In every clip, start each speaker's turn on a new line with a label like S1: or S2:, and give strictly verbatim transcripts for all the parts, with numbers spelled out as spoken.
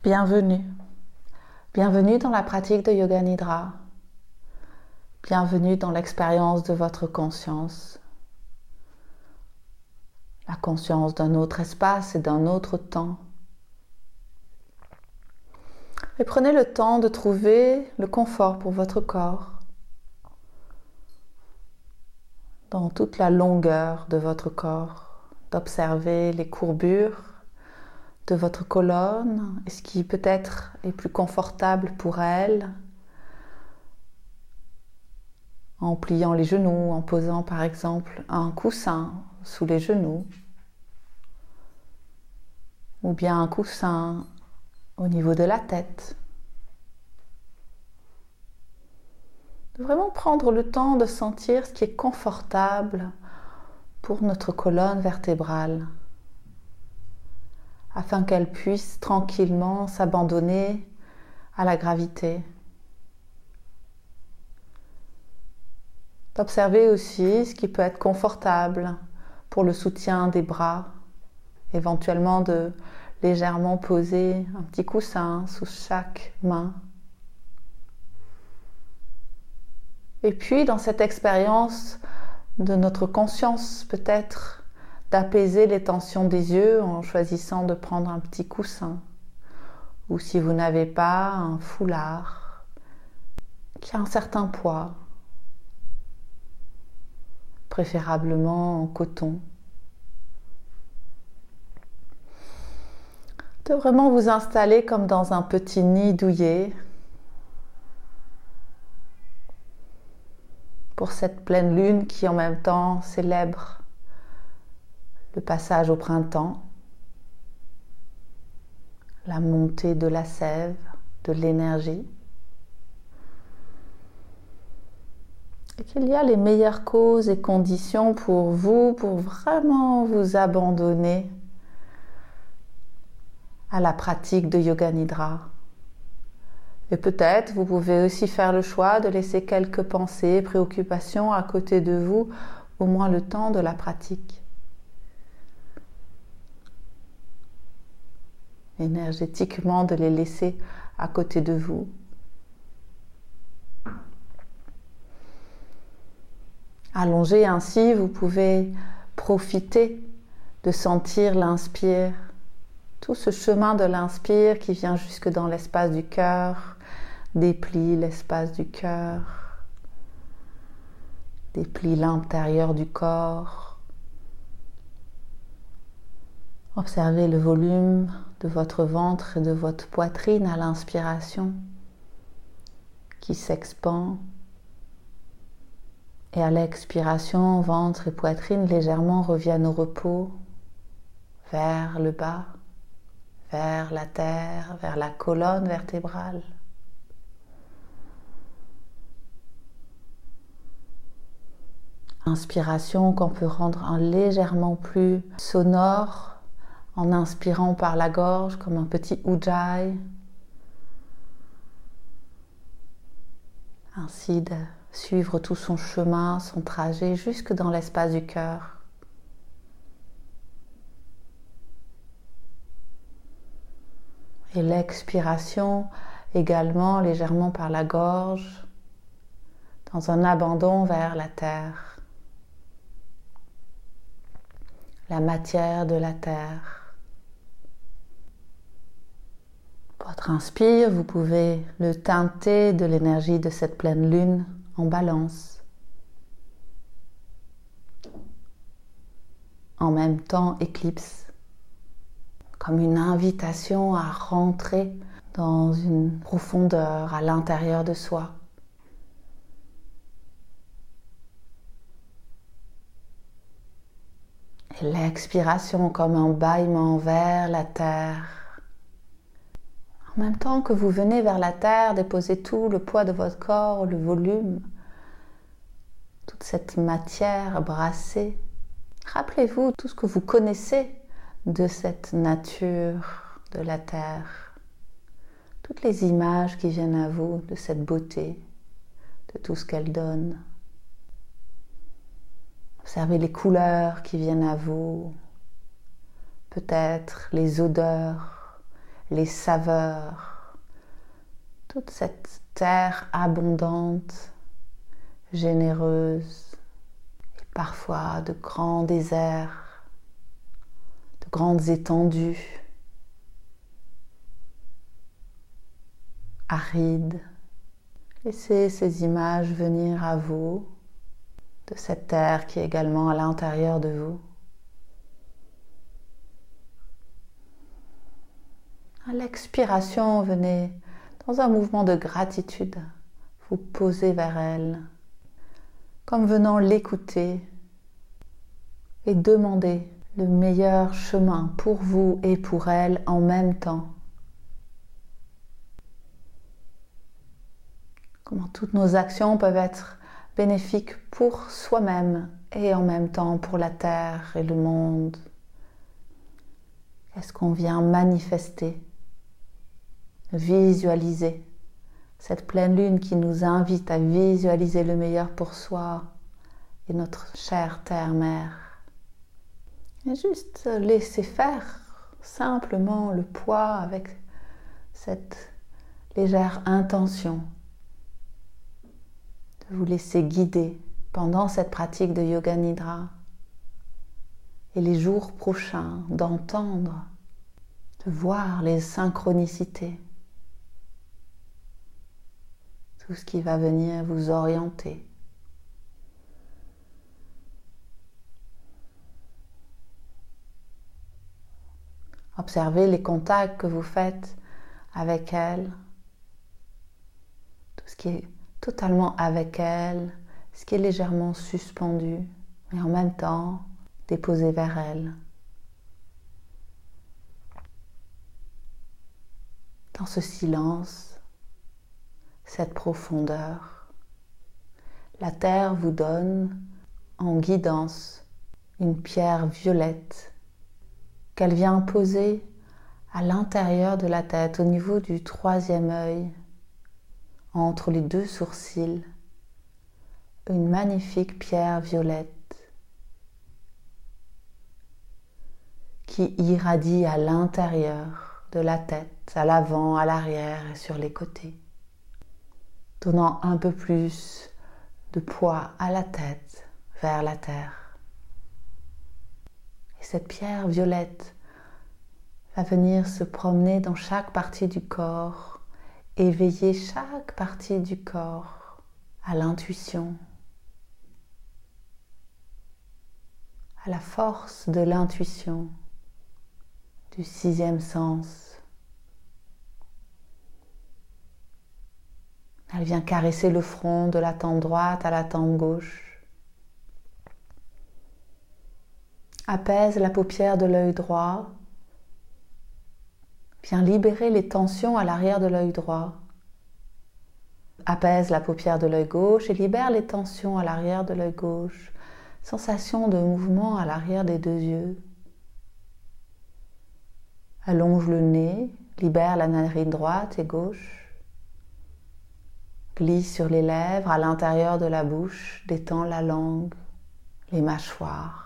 S1: Bienvenue. Bienvenue dans la pratique de Yoga Nidra. Bienvenue dans l'expérience de votre conscience. La conscience d'un autre espace et d'un autre temps. Et prenez le temps de trouver le confort pour votre corps dans toute la longueur de votre corps, d'observer les courbures de votre colonne et ce qui peut-être est plus confortable pour elle, en pliant les genoux, en posant par exemple un coussin sous les genoux ou bien un coussin au niveau de la tête. De vraiment prendre le temps de sentir ce qui est confortable pour notre colonne vertébrale, afin qu'elle puisse tranquillement s'abandonner à la gravité. D'observer aussi ce qui peut être confortable pour le soutien des bras, éventuellement de légèrement poser un petit coussin sous chaque main. Et puis dans cette expérience de notre conscience, peut-être d'apaiser les tensions des yeux en choisissant de prendre un petit coussin, ou si vous n'avez pas, un foulard qui a un certain poids, préférablement en coton. De vraiment vous installer comme dans un petit nid douillet pour cette pleine lune qui en même temps célèbre le passage au printemps, la montée de la sève, de l'énergie, et qu'il y a les meilleures causes et conditions pour vous, pour vraiment vous abandonner à la pratique de Yoga Nidra. Et peut-être vous pouvez aussi faire le choix de laisser quelques pensées, préoccupations à côté de vous, au moins le temps de la pratique. Énergétiquement de les laisser à côté de vous. Allongé ainsi, vous pouvez profiter de sentir l'inspire, tout ce chemin de l'inspire qui vient jusque dans l'espace du cœur, déplie l'espace du cœur, déplie l'intérieur du corps. Observez le volume de votre ventre et de votre poitrine à l'inspiration qui s'expand. Et à l'expiration, ventre et poitrine légèrement reviennent au repos, vers le bas, vers la terre, vers la colonne vertébrale. Inspiration qu'on peut rendre un légèrement plus sonore en inspirant par la gorge comme un petit ujjayi. Ainsi de suivre tout son chemin, son trajet jusque dans l'espace du cœur. Et l'expiration également légèrement par la gorge, dans un abandon vers la terre, la matière de la terre. Votre inspire, vous pouvez le teinter de l'énergie de cette pleine lune en balance. En même temps, éclipse, comme une invitation à rentrer dans une profondeur à l'intérieur de soi. Et l'expiration comme un bâillement vers la terre. En même temps que vous venez vers la terre, déposez tout le poids de votre corps, le volume, toute cette matière brassée. Rappelez-vous tout ce que vous connaissez de cette nature de la terre, toutes les images qui viennent à vous de cette beauté, de tout ce qu'elle donne. Observez les couleurs qui viennent à vous, peut-être les odeurs, les saveurs, toute cette terre abondante, généreuse, et parfois de grands déserts, de grandes étendues, arides. Laissez ces images venir à vous, de cette terre qui est également à l'intérieur de vous. À l'expiration, venez dans un mouvement de gratitude, vous poser vers elle, comme venant l'écouter et demander le meilleur chemin pour vous et pour elle en même temps. Comment toutes nos actions peuvent être bénéfiques pour soi-même et en même temps pour la terre et le monde. Est-ce qu'on vient manifester, visualiser cette pleine lune qui nous invite à visualiser le meilleur pour soi et notre chère terre-mère. Et juste laisser faire simplement le poids avec cette légère intention de vous laisser guider pendant cette pratique de Yoga Nidra et les jours prochains d'entendre, de voir les synchronicités, tout ce qui va venir vous orienter. Observez les contacts que vous faites avec elle, tout ce qui est totalement avec elle, ce qui est légèrement suspendu, mais en même temps déposé vers elle. Dans ce silence, cette profondeur, la terre vous donne en guidance une pierre violette qu'elle vient poser à l'intérieur de la tête, au niveau du troisième œil, entre les deux sourcils, une magnifique pierre violette qui irradie à l'intérieur de la tête, à l'avant, à l'arrière et sur les côtés, donnant un peu plus de poids à la tête, vers la terre. Et cette pierre violette va venir se promener dans chaque partie du corps, éveiller chaque partie du corps à l'intuition, à la force de l'intuition, du sixième sens. Elle vient caresser le front de la tempe droite à la tempe gauche, apaise la paupière de l'œil droit, vient libérer les tensions à l'arrière de l'œil droit, apaise la paupière de l'œil gauche et libère les tensions à l'arrière de l'œil gauche, sensation de mouvement à l'arrière des deux yeux. Allonge le nez, libère la narine droite et gauche, glisse sur les lèvres à l'intérieur de la bouche, détend la langue, les mâchoires,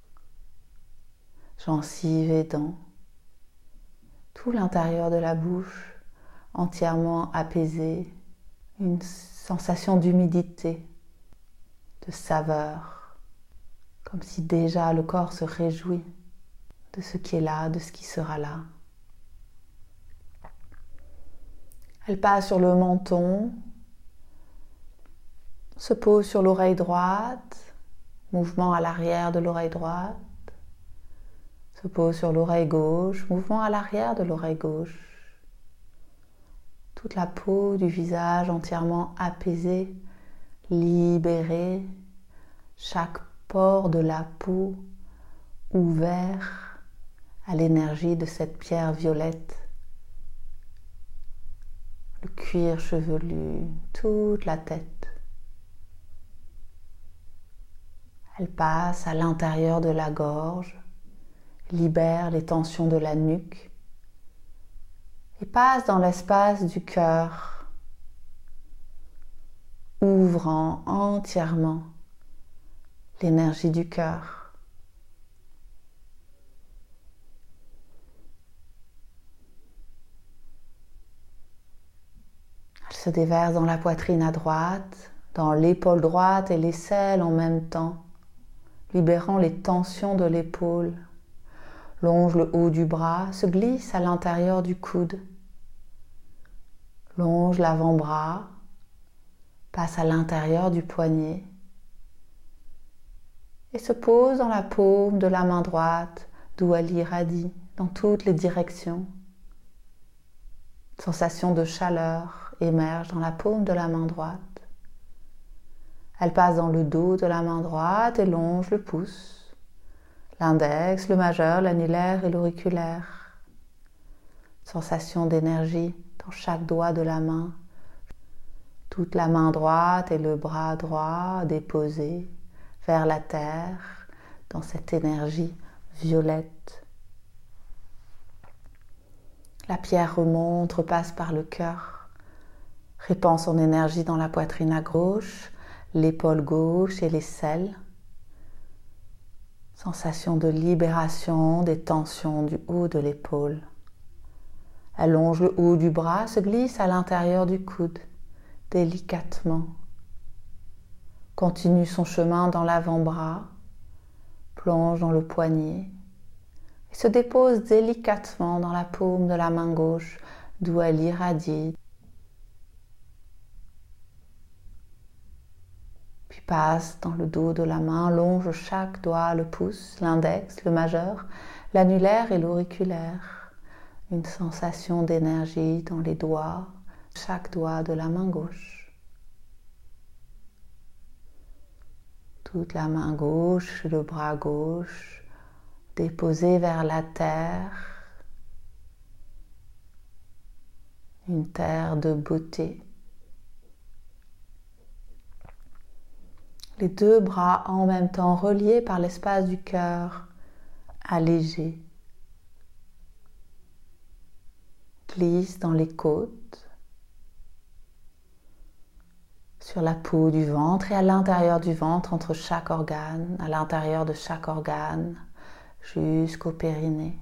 S1: gencives et dents, tout l'intérieur de la bouche entièrement apaisé, une sensation d'humidité, de saveur, comme si déjà le corps se réjouit de ce qui est là, de ce qui sera là. Elle passe sur le menton, se pose sur l'oreille droite, mouvement à l'arrière de l'oreille droite, se pose sur l'oreille gauche, mouvement à l'arrière de l'oreille gauche. Toute la peau du visage entièrement apaisée, libérée, chaque pore de la peau ouvert à l'énergie de cette pierre violette. Le cuir chevelu, toute la tête. Elle passe à l'intérieur de la gorge, libère les tensions de la nuque et passe dans l'espace du cœur, ouvrant entièrement l'énergie du cœur. se déverse dans la poitrine à droite, dans l'épaule droite et l'aisselle en même temps, libérant les tensions de l'épaule. Longe le haut du bras, se glisse à l'intérieur du coude. Longe l'avant-bras, passe à l'intérieur du poignet et se pose dans la paume de la main droite, d'où elle irradie dans toutes les directions. Sensation de chaleur émerge dans la paume de la main droite. Elle passe dans le dos de la main droite et longe le pouce, l'index, le majeur, l'annulaire et l'auriculaire. Sensation d'énergie dans chaque doigt de la main. Toute la main droite et le bras droit déposés vers la terre dans cette énergie violette. La pierre remonte, repasse par le cœur, répand son énergie dans la poitrine à gauche, l'épaule gauche et l'aisselle. Sensation de libération des tensions du haut de l'épaule. Elle longe le haut du bras, se glisse à l'intérieur du coude, délicatement. Continue son chemin dans l'avant-bras, plonge dans le poignet et se dépose délicatement dans la paume de la main gauche, d'où elle irradie. Puis passe dans le dos de la main, longe chaque doigt, le pouce, l'index, le majeur, l'annulaire et l'auriculaire. Une sensation d'énergie dans les doigts, chaque doigt de la main gauche. Toute la main gauche, le bras gauche, déposé vers la terre. Une terre de beauté. Les deux bras en même temps reliés par l'espace du cœur, allégés. Glisse dans les côtes, sur la peau du ventre et à l'intérieur du ventre, entre chaque organe, à l'intérieur de chaque organe, jusqu'au périnée.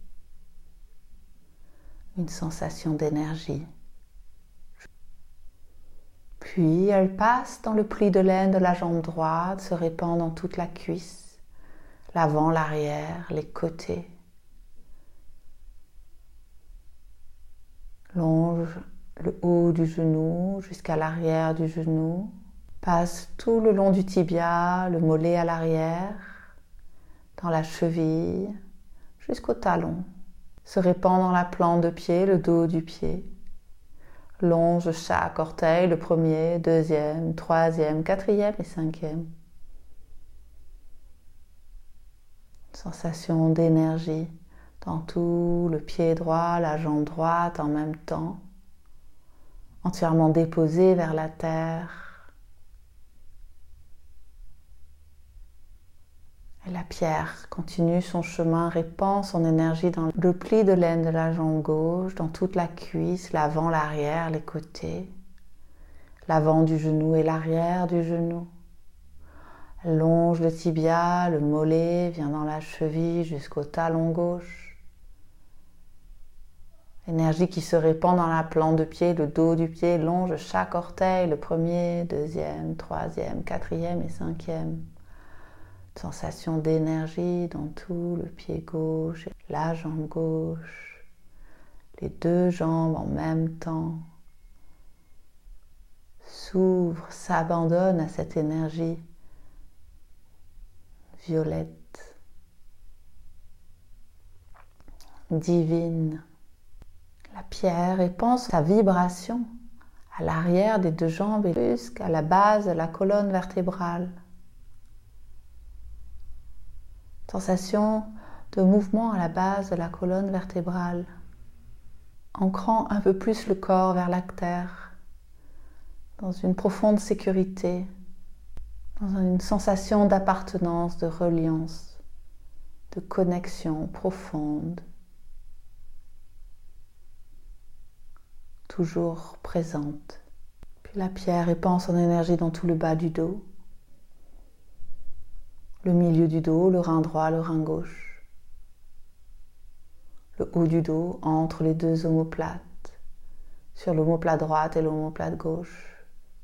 S1: Une sensation d'énergie. Puis elle passe dans le pli de laine de la jambe droite, se répand dans toute la cuisse, l'avant, l'arrière, les côtés. Longe le haut du genou jusqu'à l'arrière du genou, passe tout le long du tibia, le mollet à l'arrière, dans la cheville, jusqu'au talon. Se répand dans la plante de pied, le dos du pied. Longe chaque orteil, le premier, deuxième, troisième, quatrième et cinquième. Sensation d'énergie dans tout le pied droit, la jambe droite en même temps, entièrement déposée vers la terre. Et la pierre continue son chemin, répand son énergie dans le pli de laine de la jambe gauche, dans toute la cuisse, l'avant, l'arrière, les côtés, l'avant du genou et l'arrière du genou. Elle longe le tibia, le mollet vient dans la cheville jusqu'au talon gauche. Énergie qui se répand dans la plante de pied, le dos du pied, longe chaque orteil, le premier, deuxième, troisième, quatrième et cinquième. Sensation d'énergie dans tout le pied gauche, la jambe gauche, les deux jambes en même temps. S'ouvre, s'abandonne à cette énergie violette, divine. La pierre répand sa vibration à l'arrière des deux jambes et jusqu'à la base de la colonne vertébrale. Sensation de mouvement à la base de la colonne vertébrale, ancrant un peu plus le corps vers la terre, dans une profonde sécurité, dans une sensation d'appartenance, de reliance, de connexion profonde, toujours présente. Puis la pierre répand son énergie dans tout le bas du dos, le milieu du dos, le rein droit, le rein gauche, le haut du dos entre les deux omoplates, sur l'omoplate droite et l'omoplate gauche.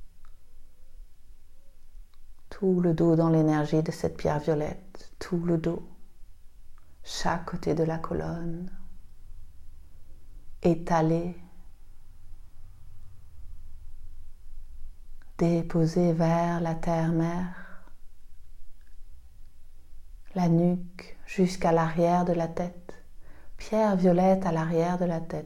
S1: Tout le dos dans l'énergie de cette pierre violette, tout le dos, chaque côté de la colonne, étalé, déposé vers la terre-mère, la nuque jusqu'à l'arrière de la tête, pierre violette à l'arrière de la tête.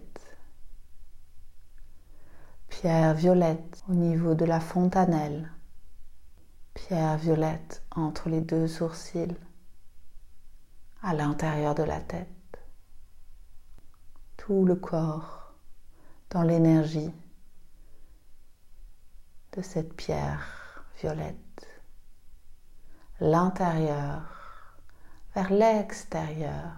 S1: Pierre violette au niveau de la fontanelle, pierre violette entre les deux sourcils, à l'intérieur de la tête. Tout le corps dans l'énergie de cette pierre violette. L'intérieur vers l'extérieur.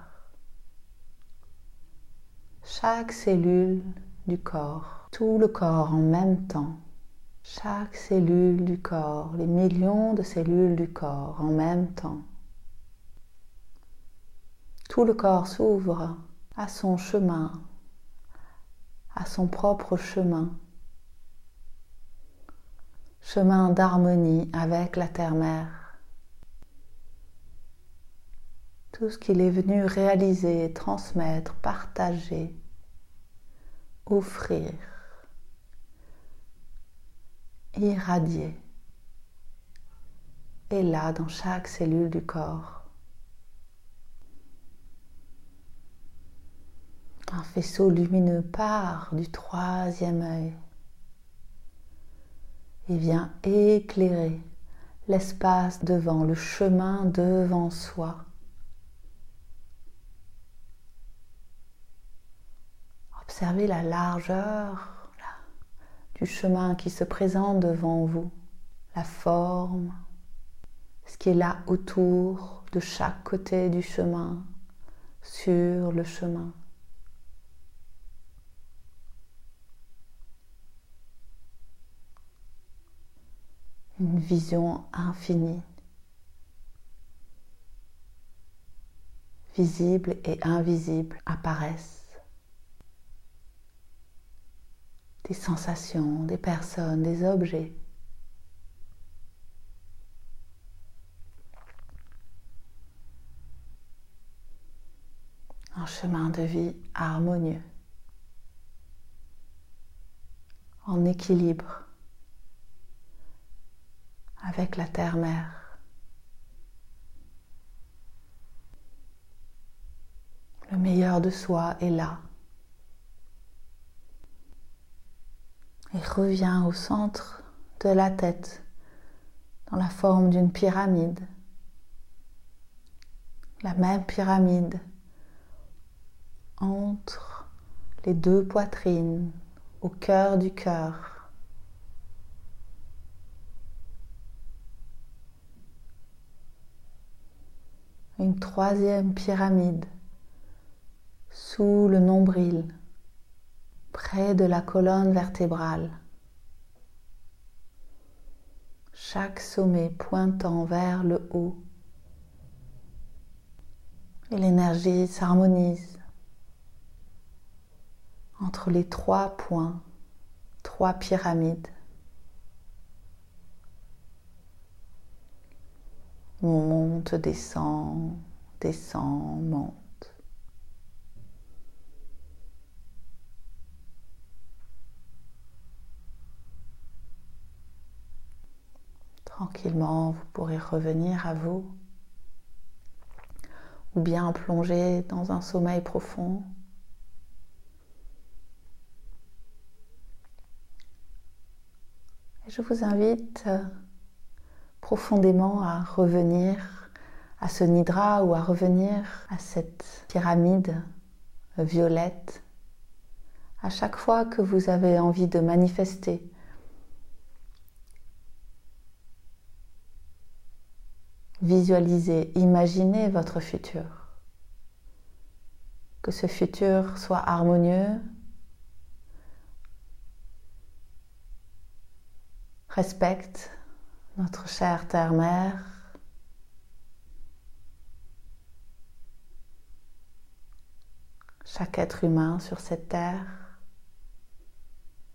S1: Chaque cellule du corps, tout le corps en même temps. Chaque cellule du corps, les millions de cellules du corps en même temps. Tout le corps s'ouvre à son chemin, à son propre chemin. Chemin d'harmonie avec la terre-mère. Tout ce qu'il est venu réaliser, transmettre, partager, offrir, irradier, est là dans chaque cellule du corps. Un faisceau lumineux part du troisième œil et vient éclairer l'espace devant, le chemin devant soi. Observez la largeur là, du chemin qui se présente devant vous, la forme, ce qui est là autour de chaque côté du chemin, sur le chemin. Une vision infinie, visible et invisible apparaissent. Des sensations, des personnes, des objets. Un chemin de vie harmonieux, en équilibre avec la terre-mère. Le meilleur de soi est là. Et revient au centre de la tête, dans la forme d'une pyramide. La même pyramide entre les deux poitrines, au cœur du cœur. Une troisième pyramide sous le nombril, près de la colonne vertébrale. Chaque sommet pointant vers le haut. Et l'énergie s'harmonise entre les trois points, trois pyramides. On monte, descend, descend, monte. Tranquillement, vous pourrez revenir à vous ou bien plonger dans un sommeil profond. Et je vous invite profondément à revenir à ce nidra ou à revenir à cette pyramide violette à chaque fois que vous avez envie de manifester. Visualisez, imaginez votre futur. Que ce futur soit harmonieux, respecte notre chère terre-mère, chaque être humain sur cette terre,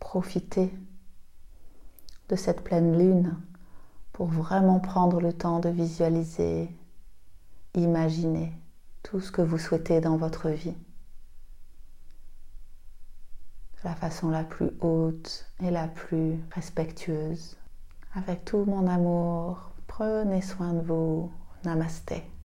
S1: profitez de cette pleine lune pour vraiment prendre le temps de visualiser, imaginer tout ce que vous souhaitez dans votre vie. De la façon la plus haute et la plus respectueuse. Avec tout mon amour, prenez soin de vous. Namasté.